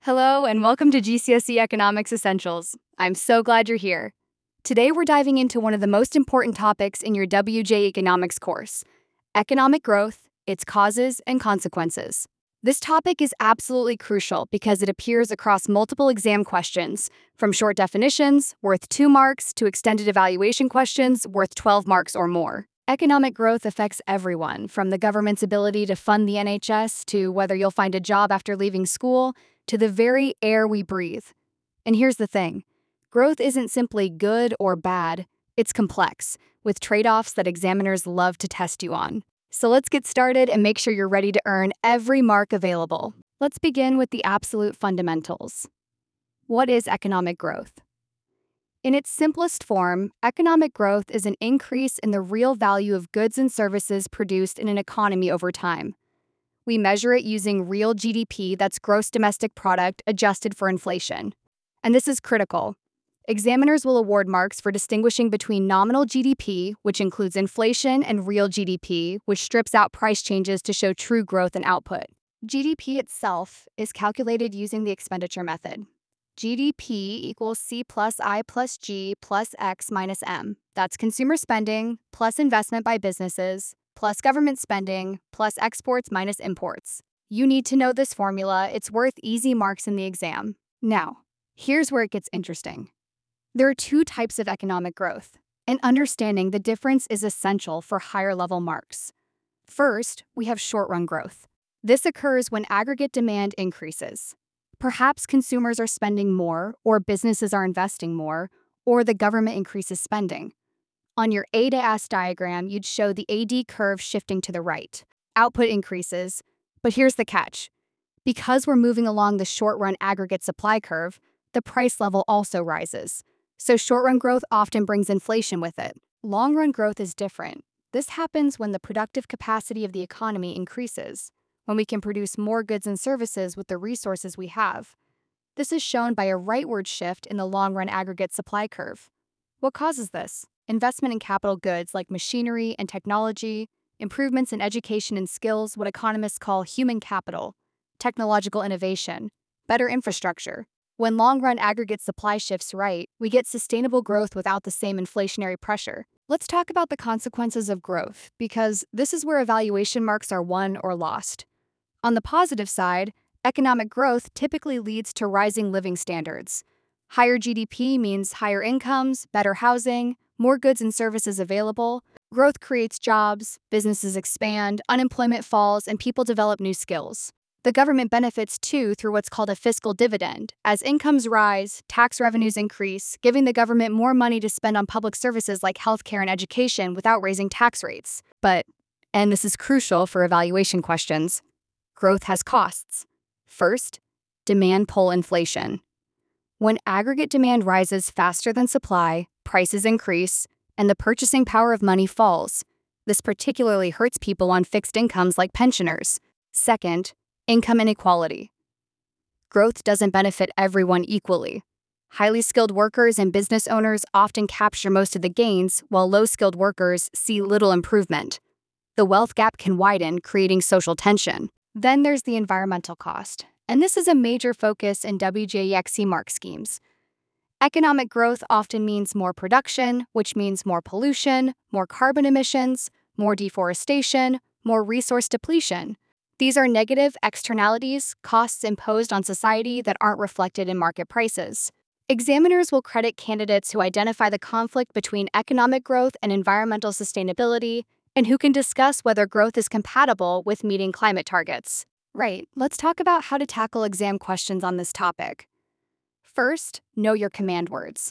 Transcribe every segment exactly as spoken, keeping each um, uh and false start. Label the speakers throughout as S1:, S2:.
S1: Hello, and welcome to G C S E Economics Essentials. I'm so glad you're here. Today, we're diving into one of the most important topics in your W J Economics course: economic growth, its causes and consequences. This topic is absolutely crucial because it appears across multiple exam questions, from short definitions, worth two marks, to extended evaluation questions, worth twelve marks or more. Economic growth affects everyone, from the government's ability to fund the N H S, to whether you'll find a job after leaving school, to the very air we breathe. And here's the thing: growth isn't simply good or bad, it's complex, with trade-offs that examiners love to test you on. So let's get started and make sure you're ready to earn every mark available. Let's begin with the absolute fundamentals. What is economic growth? In its simplest form, economic growth is an increase in the real value of goods and services produced in an economy over time. We measure it using real G D P, that's gross domestic product, adjusted for inflation. And this is critical. Examiners will award marks for distinguishing between nominal G D P, which includes inflation, and real G D P, which strips out price changes to show true growth and output. G D P itself is calculated using the expenditure method. G D P equals C plus I plus G plus X minus M. That's consumer spending plus investment by businesses plus government spending plus exports minus imports. You need to know this formula. It's worth easy marks in the exam. Now, here's where it gets interesting. There are two types of economic growth, and understanding the difference is essential for higher-level marks. First, we have short-run growth. This occurs when aggregate demand increases. Perhaps consumers are spending more, or businesses are investing more, or the government increases spending. On your A to S diagram, you'd show the A D curve shifting to the right. Output increases, but here's the catch. Because we're moving along the short-run aggregate supply curve, the price level also rises. So short-run growth often brings inflation with it. Long-run growth is different. This happens when the productive capacity of the economy increases, when we can produce more goods and services with the resources we have. This is shown by a rightward shift in the long-run aggregate supply curve. What causes this? Investment in capital goods like machinery and technology, improvements in education and skills, what economists call human capital, technological innovation, better infrastructure. When long-run aggregate supply shifts right, we get sustainable growth without the same inflationary pressure. Let's talk about the consequences of growth, because this is where evaluation marks are won or lost. On the positive side, economic growth typically leads to rising living standards. Higher G D P means higher incomes, better housing, more goods and services available. Growth creates jobs, businesses expand, unemployment falls, and people develop new skills. The government benefits too through what's called a fiscal dividend. As incomes rise, tax revenues increase, giving the government more money to spend on public services like healthcare and education without raising tax rates. But, and this is crucial for evaluation questions, growth has costs. First, demand pull inflation. When aggregate demand rises faster than supply, prices increase, and the purchasing power of money falls. This particularly hurts people on fixed incomes like pensioners. Second, income inequality. Growth doesn't benefit everyone equally. Highly skilled workers and business owners often capture most of the gains, while low-skilled workers see little improvement. The wealth gap can widen, creating social tension. Then there's the environmental cost, and this is a major focus in W J E X C mark schemes. Economic growth often means more production, which means more pollution, more carbon emissions, more deforestation, more resource depletion. These are negative externalities, costs imposed on society that aren't reflected in market prices. Examiners will credit candidates who identify the conflict between economic growth and environmental sustainability, and who can discuss whether growth is compatible with meeting climate targets. Right, let's talk about how to tackle exam questions on this topic. First, know your command words.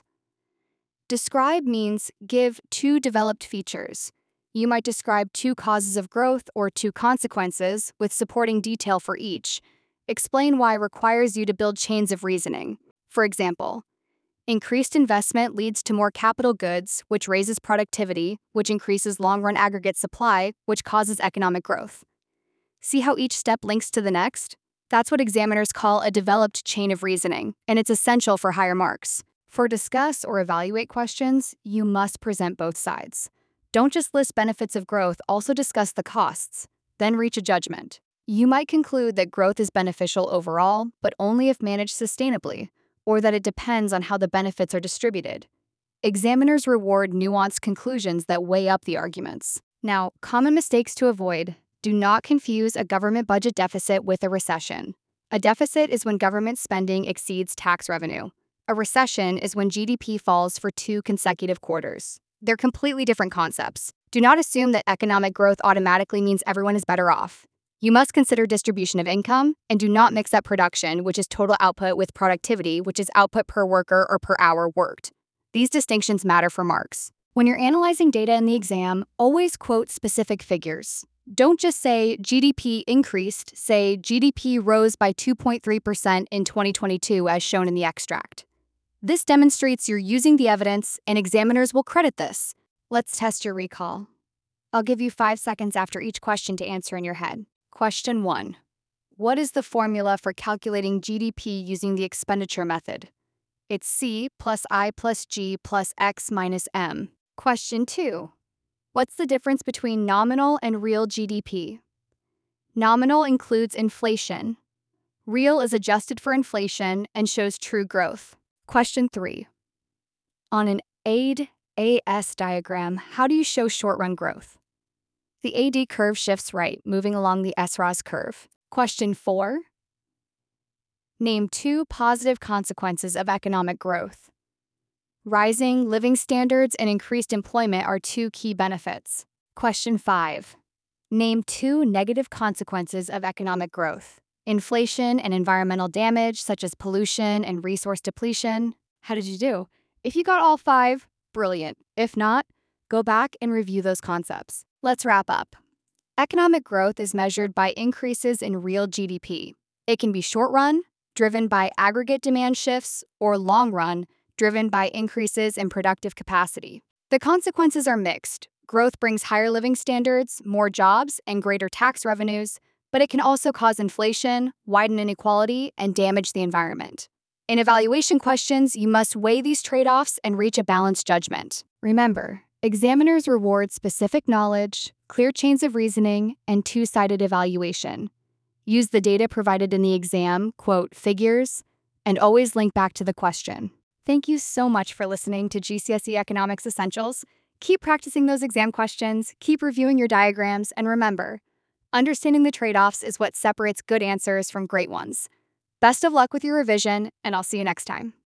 S1: Describe means give two developed features. You might describe two causes of growth or two consequences with supporting detail for each. Explain why requires you to build chains of reasoning. For example, increased investment leads to more capital goods, which raises productivity, which increases long-run aggregate supply, which causes economic growth. See how each step links to the next? That's what examiners call a developed chain of reasoning, and it's essential for higher marks. For discuss or evaluate questions, you must present both sides. Don't just list benefits of growth, also discuss the costs, then reach a judgment. You might conclude that growth is beneficial overall, but only if managed sustainably, or that it depends on how the benefits are distributed. Examiners reward nuanced conclusions that weigh up the arguments. Now, common mistakes to avoid: do not confuse a government budget deficit with a recession. A deficit is when government spending exceeds tax revenue. A recession is when G D P falls for two consecutive quarters. They're completely different concepts. Do not assume that economic growth automatically means everyone is better off. You must consider distribution of income, and do not mix up production, which is total output, with productivity, which is output per worker or per hour worked. These distinctions matter for marks. When you're analyzing data in the exam, always quote specific figures. Don't just say G D P increased, say G D P rose by two point three percent in twenty twenty-two as shown in the extract. This demonstrates you're using the evidence, and examiners will credit this. Let's test your recall. I'll give you five seconds after each question to answer in your head. Question one. What is the formula for calculating G D P using the expenditure method? It's C plus I plus G plus X minus M. Question two. What's the difference between nominal and real G D P? Nominal includes inflation. Real is adjusted for inflation and shows true growth. Question three. On an A D A S diagram, how do you show short-run growth? The A D curve shifts right, moving along the S R O S curve. Question four. Name two positive consequences of economic growth. Rising living standards and increased employment are two key benefits. Question five. Name two negative consequences of economic growth. Inflation and environmental damage, such as pollution and resource depletion. How did you do? If you got all five, brilliant. If not, go back and review those concepts. Let's wrap up. Economic growth is measured by increases in real G D P. It can be short-run, driven by aggregate demand shifts, or long-run, driven by increases in productive capacity. The consequences are mixed. Growth brings higher living standards, more jobs, and greater tax revenues, but it can also cause inflation, widen inequality, and damage the environment. In evaluation questions, you must weigh these trade-offs and reach a balanced judgment. Remember, examiners reward specific knowledge, clear chains of reasoning, and two-sided evaluation. Use the data provided in the exam, quote figures, and always link back to the question. Thank you so much for listening to G C S E Economics Essentials. Keep practicing those exam questions, keep reviewing your diagrams, and remember, understanding the trade-offs is what separates good answers from great ones. Best of luck with your revision, and I'll see you next time.